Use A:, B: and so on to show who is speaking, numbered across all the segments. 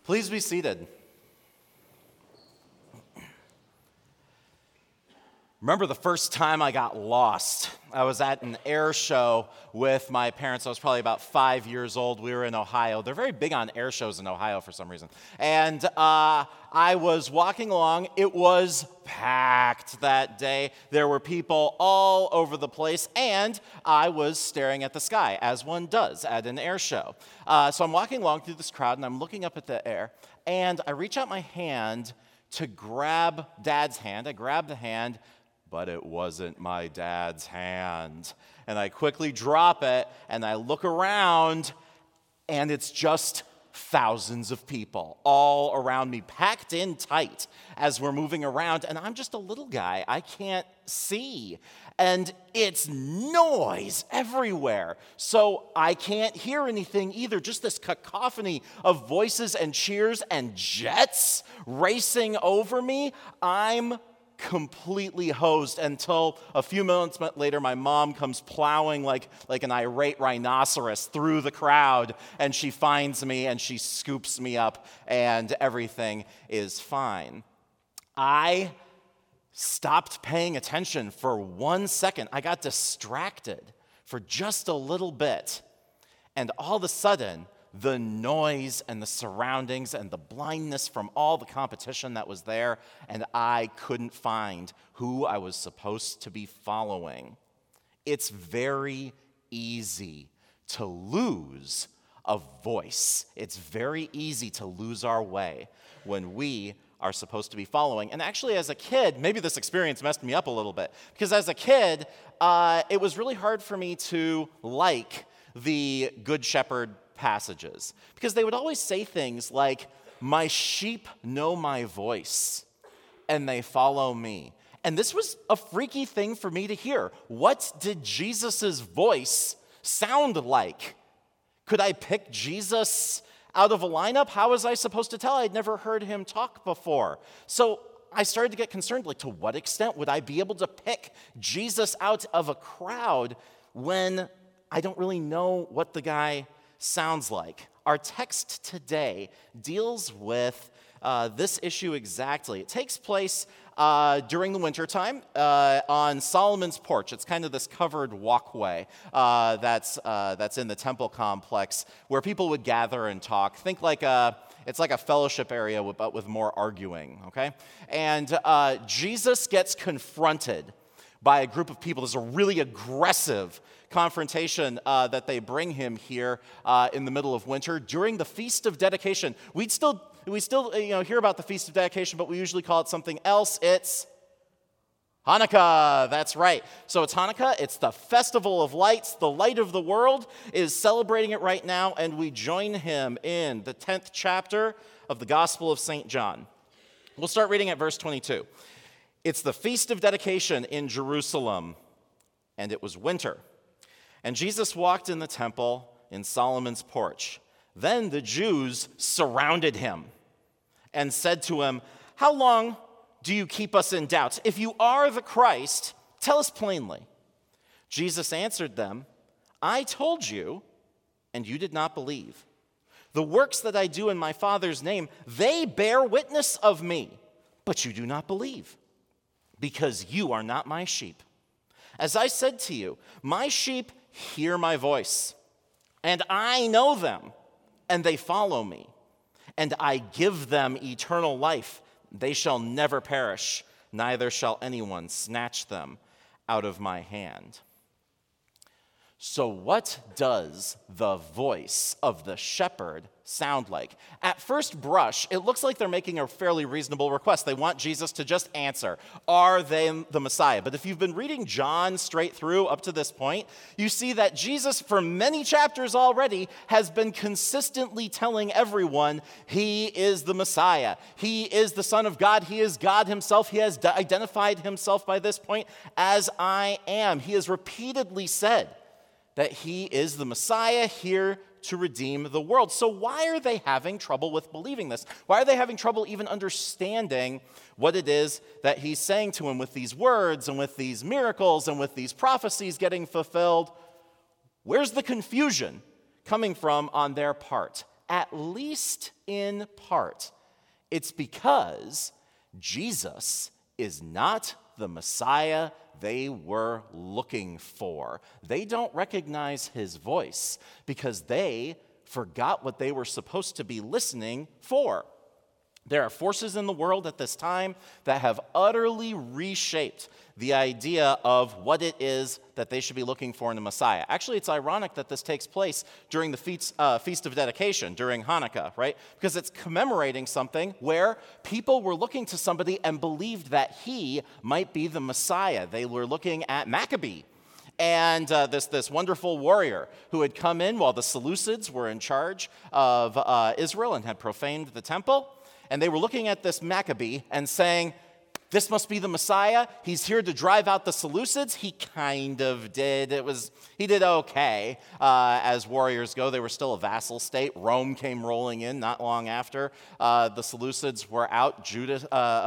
A: Please be seated. Remember the first time I got lost? I was at an air show with my parents. I was probably about 5 years old. We were in Ohio. They're very big on air shows in Ohio for some reason. And I was walking along. It was packed that day. There were people all over the place, and I was staring at the sky, as one does at an air show. So I'm walking along through this crowd, and I'm looking up at the air, and I reach out my hand to grab Dad's hand. I grab the hand, but it wasn't my dad's hand. And I quickly drop it, and I look around, and it's just thousands of people all around me, packed in tight as we're moving around, and I'm just a little guy. I can't see. And it's noise everywhere. So I can't hear anything either, just this cacophony of voices and cheers and jets racing over me. I'm completely hosed until a few minutes later my mom comes plowing like an irate rhinoceros through the crowd, and she finds me and she scoops me up and everything is fine. I stopped paying attention for 1 second. I got distracted for just a little bit, and all of a sudden the noise and the surroundings and the blindness from all the competition that was there, and I couldn't find who I was supposed to be following. It's very easy to lose a voice. It's very easy to lose our way when we are supposed to be following. And actually, as a kid, maybe this experience messed me up a little bit, because as a kid, it was really hard for me to like the Good Shepherd passages, because they would always say things like, "My sheep know my voice, and they follow me." And this was a freaky thing for me to hear. What did Jesus' voice sound like? Could I pick Jesus out of a lineup? How was I supposed to tell? I'd never heard him talk before. So I started to get concerned, like, to what extent would I be able to pick Jesus out of a crowd when I don't really know what the guy sounds like? Our text today deals with this issue exactly. It takes place during the wintertime on Solomon's porch. It's kind of this covered walkway that's in the temple complex where people would gather and talk. Think like it's like a fellowship area, but with more arguing, okay? And Jesus gets confronted by a group of people. There's a really aggressive confrontation that they bring him here in the middle of winter during the Feast of Dedication. We still hear about the Feast of Dedication, but we usually call it something else. It's Hanukkah. That's right. So it's Hanukkah. It's the festival of lights. The light of the world is celebrating it right now, and we join him in the 10th chapter of the Gospel of St. John. We'll start reading at verse 22. It's the Feast of Dedication in Jerusalem, and it was winter. And Jesus walked in the temple in Solomon's porch. Then the Jews surrounded him and said to him, "How long do you keep us in doubt? If you are the Christ, tell us plainly." Jesus answered them, "I told you, and you did not believe. The works that I do in my Father's name, they bear witness of me, but you do not believe, because you are not my sheep. As I said to you, my sheep hear my voice, and I know them, and they follow me. And I give them eternal life. They shall never perish, neither shall anyone snatch them out of my hand." So what does the voice of the shepherd sound like? At first brush, it looks like they're making a fairly reasonable request. They want Jesus to just answer, are they the Messiah? But if you've been reading John straight through up to this point, you see that Jesus, for many chapters already, has been consistently telling everyone he is the Messiah. He is the Son of God. He is God himself. He has identified himself by this point as I am. He has repeatedly said that he is the Messiah here to redeem the world. So why are they having trouble with believing this? Why are they having trouble even understanding what it is that he's saying to him with these words and with these miracles and with these prophecies getting fulfilled? Where's the confusion coming from on their part? at least in part, it's because Jesus is not the Messiah they were looking for. They don't recognize his voice because they forgot what they were supposed to be listening for. There are forces in the world at this time that have utterly reshaped the idea of what it is that they should be looking for in a Messiah. Actually, it's ironic that this takes place during the Feast of Dedication, during Hanukkah, right? Because it's commemorating something where people were looking to somebody and believed that he might be the Messiah. They were looking at Maccabee. And this wonderful warrior who had come in while the Seleucids were in charge of Israel and had profaned the temple. And they were looking at this Maccabee and saying, this must be the Messiah. He's here to drive out the Seleucids. He kind of did. He did okay as warriors go. They were still a vassal state. Rome came rolling in not long after the Seleucids were out. Judah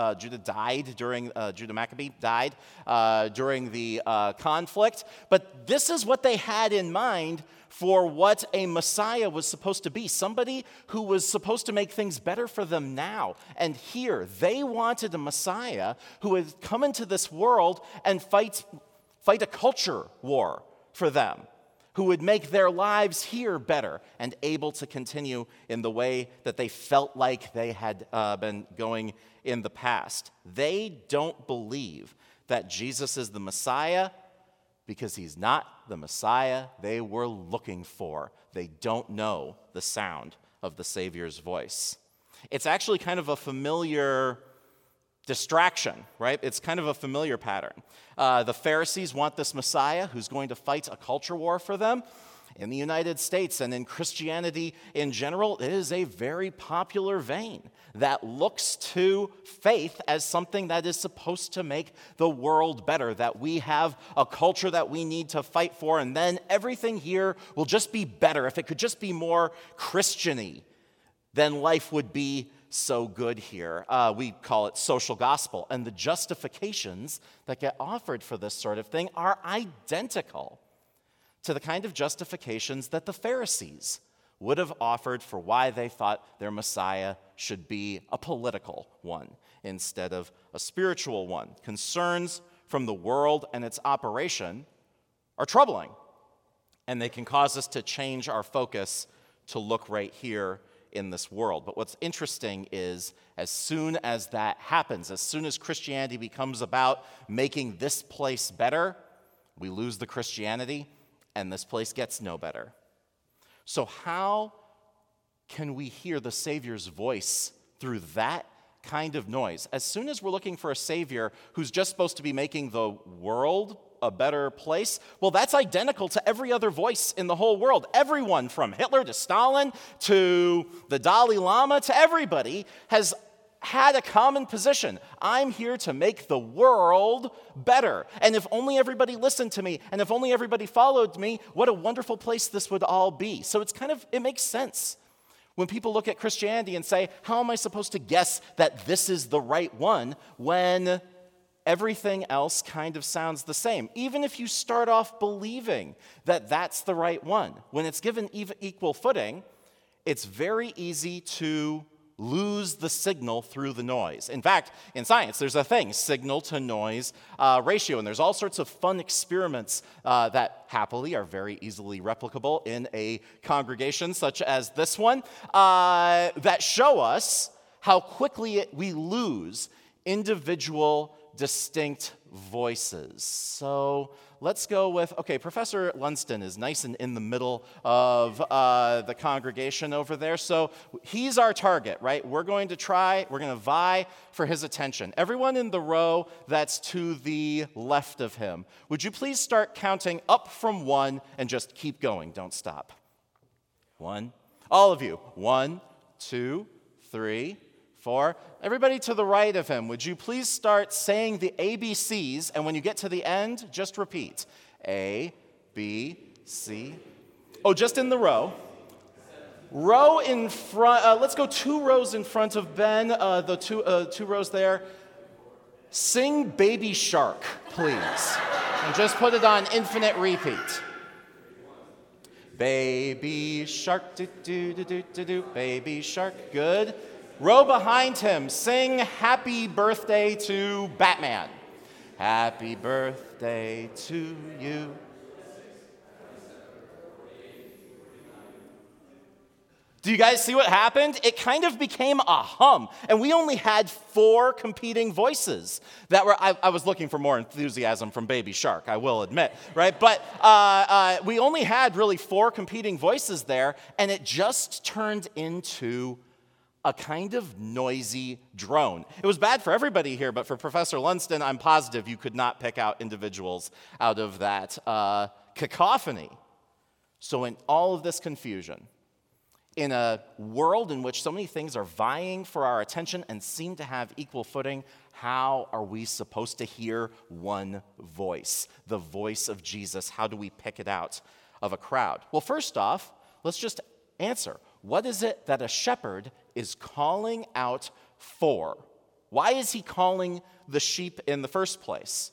A: Maccabee died during the conflict. But this is what they had in mind for what a Messiah was supposed to be, somebody who was supposed to make things better for them now. And here, they wanted a Messiah who would come into this world and fight a culture war for them, who would make their lives here better and able to continue in the way that they felt like they had been going in the past. They don't believe that Jesus is the Messiah because he's not the Messiah they were looking for. They don't know the sound of the Savior's voice. It's actually kind of a familiar distraction, right? It's kind of a familiar pattern. The Pharisees want this Messiah who's going to fight a culture war for them. In the United States and in Christianity in general, it is a very popular vein that looks to faith as something that is supposed to make the world better, that we have a culture that we need to fight for, and then everything here will just be better. If it could just be more Christian-y, then life would be so good here. We call it social gospel, and the justifications that get offered for this sort of thing are identical to the kind of justifications that the Pharisees would have offered for why they thought their Messiah should be a political one instead of a spiritual one. Concerns from the world and its operation are troubling, and they can cause us to change our focus to look right here in this world. But what's interesting is as soon as that happens, as soon as Christianity becomes about making this place better, we lose the Christianity, and this place gets no better. So how can we hear the Savior's voice through that kind of noise? As soon as we're looking for a Savior who's just supposed to be making the world a better place, well, that's identical to every other voice in the whole world. Everyone from Hitler to Stalin to the Dalai Lama to everybody has had a common position. I'm here to make the world better. And if only everybody listened to me, and if only everybody followed me, what a wonderful place this would all be. So it makes sense when people look at Christianity and say, how am I supposed to guess that this is the right one when everything else kind of sounds the same? Even if you start off believing that that's the right one, when it's given equal footing, it's very easy to lose the signal through the noise. In fact, in science, there's a thing, signal to noise ratio, and there's all sorts of fun experiments that happily are very easily replicable in a congregation such as this one that show us how quickly we lose individual distinct voices. So let's go with, Professor Lunston is nice and in the middle of the congregation over there. So he's our target, right? We're going to vie for his attention. Everyone in the row that's to the left of him, would you please start counting up from 1 and just keep going, don't stop. 1, all of you, 1, 2, 3, 4. Everybody to the right of him, would you please start saying the ABCs, and when you get to the end, just repeat. A, B, C. Oh, just in the row. Row in front, let's go 2 rows in front of Ben, the two rows there. Sing Baby Shark, please. And just put it on infinite repeat. Baby shark, do do do do do do. Baby shark, good. Row behind him, sing happy birthday to Batman. Happy birthday to you. Do you guys see what happened? It kind of became a hum, and we only had 4 competing voices that were, I was looking for more enthusiasm from Baby Shark, I will admit, right? But we only had really 4 competing voices there, and it just turned into a kind of noisy drone. It was bad for everybody here, but for Professor Lunston, I'm positive you could not pick out individuals out of that cacophony. So in all of this confusion, in a world in which so many things are vying for our attention and seem to have equal footing, how are we supposed to hear one voice, the voice of Jesus? How do we pick it out of a crowd? Well, first off, let's just answer. What is it that a shepherd is calling out for? Why is he calling the sheep in the first place?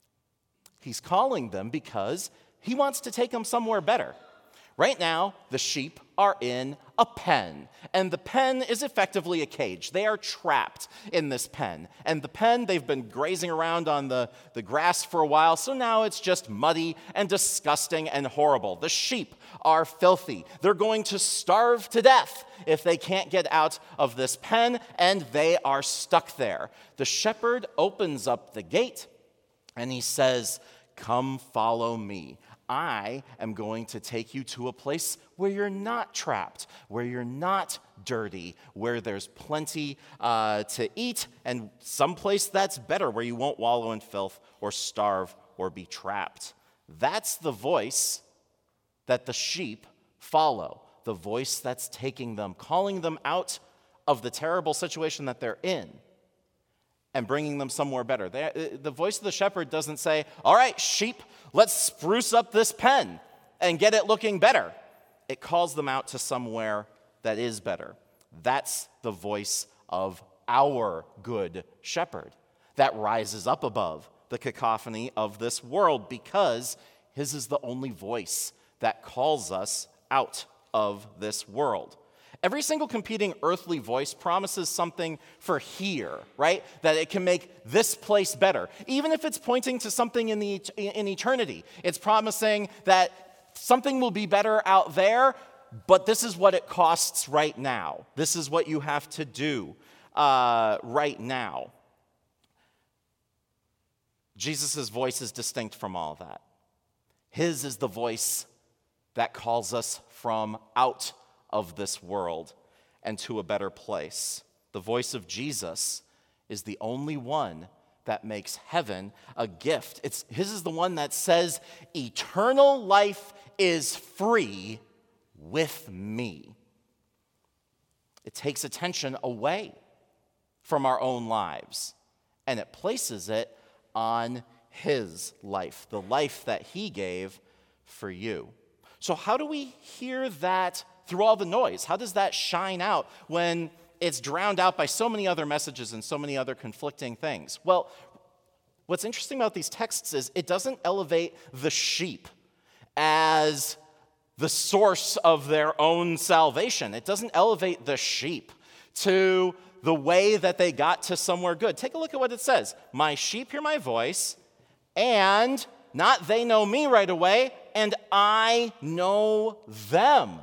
A: He's calling them because he wants to take them somewhere better. Right now, the sheep are in a pen, and the pen is effectively a cage. They are trapped in this pen. And the pen, they've been grazing around on the grass for a while, so now it's just muddy and disgusting and horrible. The sheep are filthy. They're going to starve to death if they can't get out of this pen, and they are stuck there. The shepherd opens up the gate, and he says, "Come follow me. I am going to take you to a place where you're not trapped, where you're not dirty, where there's plenty to eat, and someplace that's better, where you won't wallow in filth or starve or be trapped." That's the voice that the sheep follow, the voice that's taking them, calling them out of the terrible situation that they're in and bringing them somewhere better. The voice of the shepherd doesn't say, "All right, sheep, let's spruce up this pen and get it looking better." It calls them out to somewhere that is better. That's the voice of our good shepherd that rises up above the cacophony of this world, because his is the only voice that calls us out of this world. Every single competing earthly voice promises something for here, right? That it can make this place better. Even if it's pointing to something in eternity. It's promising that something will be better out there, but this is what it costs right now. This is what you have to do right now. Jesus' voice is distinct from all that. His is the voice that calls us from out of this world and to a better place. The voice of Jesus is the only one that makes heaven a gift. His is the one that says, eternal life is free with me. It takes attention away from our own lives, and it places it on his life, the life that he gave for you. So how do we hear that through all the noise? How does that shine out when it's drowned out by so many other messages and so many other conflicting things? Well, what's interesting about these texts is it doesn't elevate the sheep as the source of their own salvation. It doesn't elevate the sheep to the way that they got to somewhere good. Take a look at what it says. My sheep hear my voice, and not they know me right away, and I know them.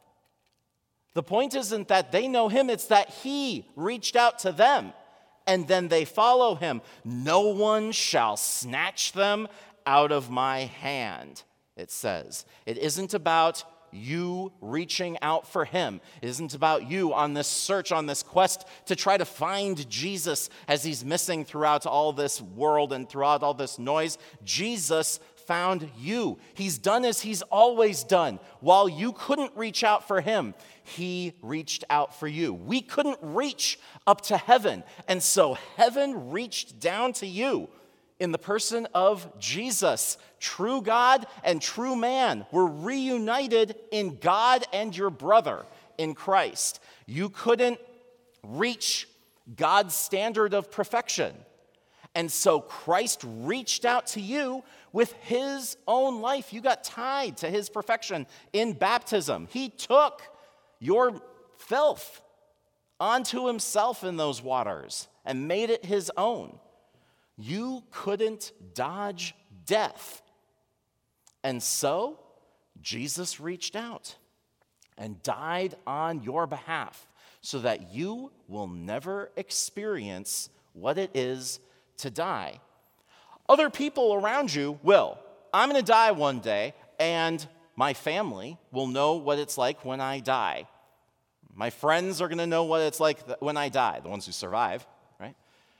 A: The point isn't that they know him, it's that he reached out to them, and then they follow him. No one shall snatch them out of my hand, it says. It isn't about you reaching out for him. It isn't about you on this search, on this quest to try to find Jesus as he's missing throughout all this world and throughout all this noise. Jesus found you. He's done as he's always done. While you couldn't reach out for him, he reached out for you. We couldn't reach up to heaven, and so heaven reached down to you in the person of Jesus. True God and true man were reunited in God and your brother in Christ. You couldn't reach God's standard of perfection. And so Christ reached out to you with his own life. You got tied to his perfection in baptism. He took your filth onto himself in those waters and made it his own. You couldn't dodge death. And so Jesus reached out and died on your behalf so that you will never experience what it is to die. Other people around you will. I'm going to die one day, and my family will know what it's like when I die. My friends are going to know what it's like when I die, the ones who survive, right?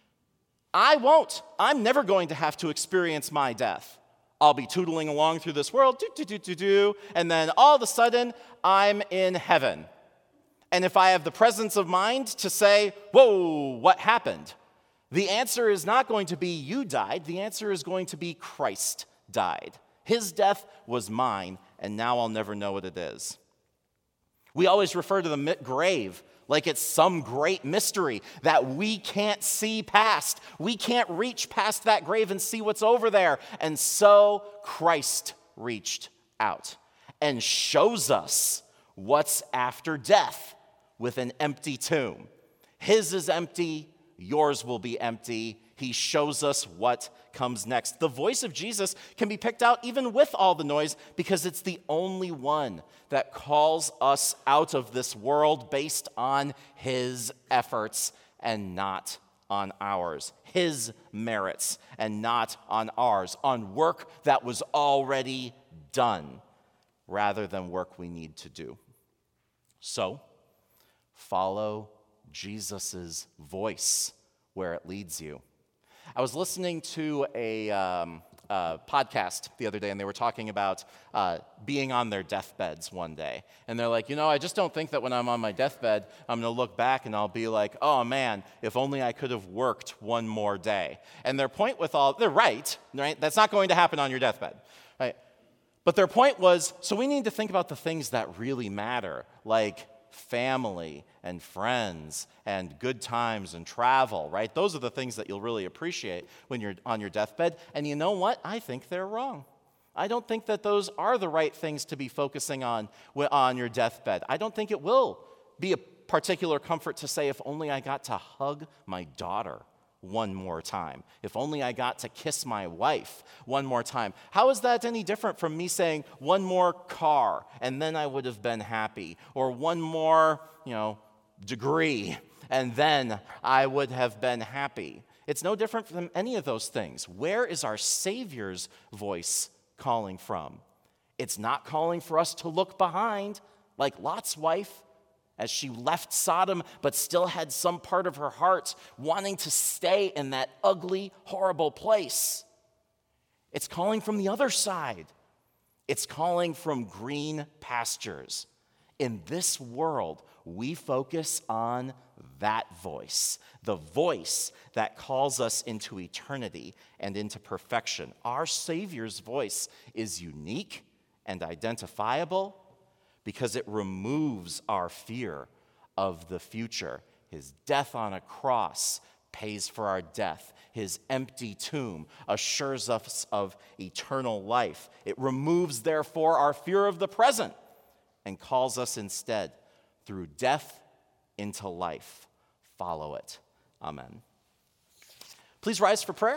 A: I won't. I'm never going to have to experience my death. I'll be tootling along through this world, and then all of a sudden, I'm in heaven. And if I have the presence of mind to say, whoa, what happened? The answer is not going to be you died. The answer is going to be Christ died. His death was mine, and now I'll never know what it is. We always refer to the grave like it's some great mystery that we can't see past. We can't reach past that grave and see what's over there. And so Christ reached out and shows us what's after death with an empty tomb. His is empty. Yours will be empty. He shows us what comes next. The voice of Jesus can be picked out even with all the noise because it's the only one that calls us out of this world based on his efforts and not on ours. His merits and not on ours. On work that was already done rather than work we need to do. So, follow Jesus' voice where it leads you. I was listening to a podcast the other day, and they were talking about being on their deathbeds one day. And they're like, I just don't think that when I'm on my deathbed, I'm going to look back and I'll be like, oh man, if only I could have worked one more day. And their point with they're right? That's not going to happen on your deathbed, right? But their point was, so we need to think about the things that really matter, like family and friends and good times and travel, right? Those are the things that you'll really appreciate when you're on your deathbed. And you know what? I think they're wrong. I don't think that those are the right things to be focusing on your deathbed. I don't think it will be a particular comfort to say, if only I got to hug my daughter one more time. If only I got to kiss my wife one more time. How is that any different from me saying one more car and then I would have been happy? Or one more, degree and then I would have been happy? It's no different from any of those things. Where is our Savior's voice calling from? It's not calling for us to look behind like Lot's wife, as she left Sodom, but still had some part of her heart wanting to stay in that ugly, horrible place. It's calling from the other side. It's calling from green pastures. In this world, we focus on that voice, the voice that calls us into eternity and into perfection. Our Savior's voice is unique and identifiable because it removes our fear of the future. His death on a cross pays for our death. His empty tomb assures us of eternal life. It removes, therefore, our fear of the present and calls us instead through death into life. Follow it. Amen. Please rise for prayer.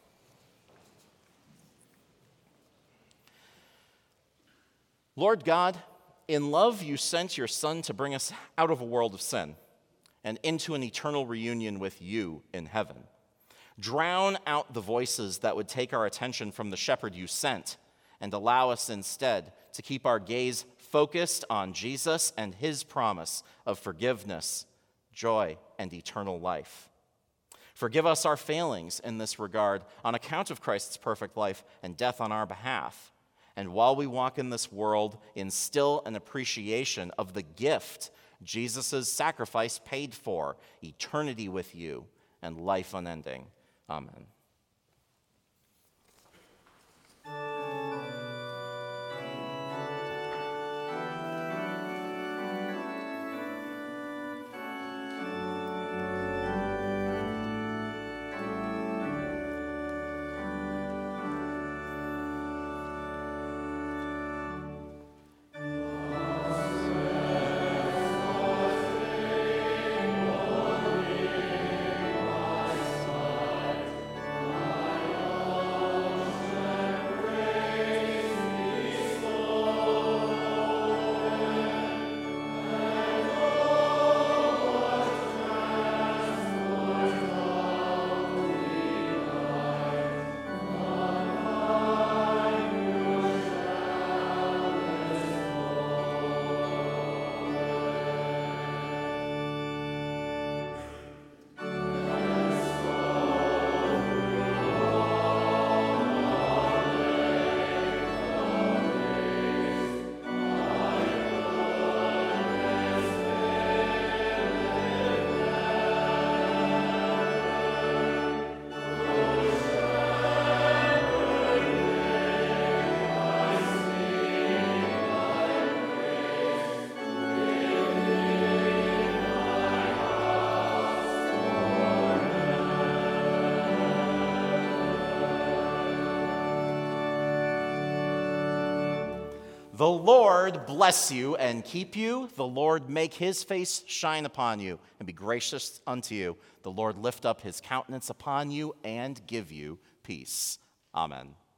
A: Lord God, in love, you sent your Son to bring us out of a world of sin and into an eternal reunion with you in heaven. Drown out the voices that would take our attention from the shepherd you sent and allow us instead to keep our gaze focused on Jesus and his promise of forgiveness, joy, and eternal life. Forgive us our failings in this regard on account of Christ's perfect life and death on our behalf. And while we walk in this world, instill an appreciation of the gift Jesus' sacrifice paid for, eternity with you and life unending. Amen. The Lord bless you and keep you. The Lord make his face shine upon you and be gracious unto you. The Lord lift up his countenance upon you and give you peace. Amen.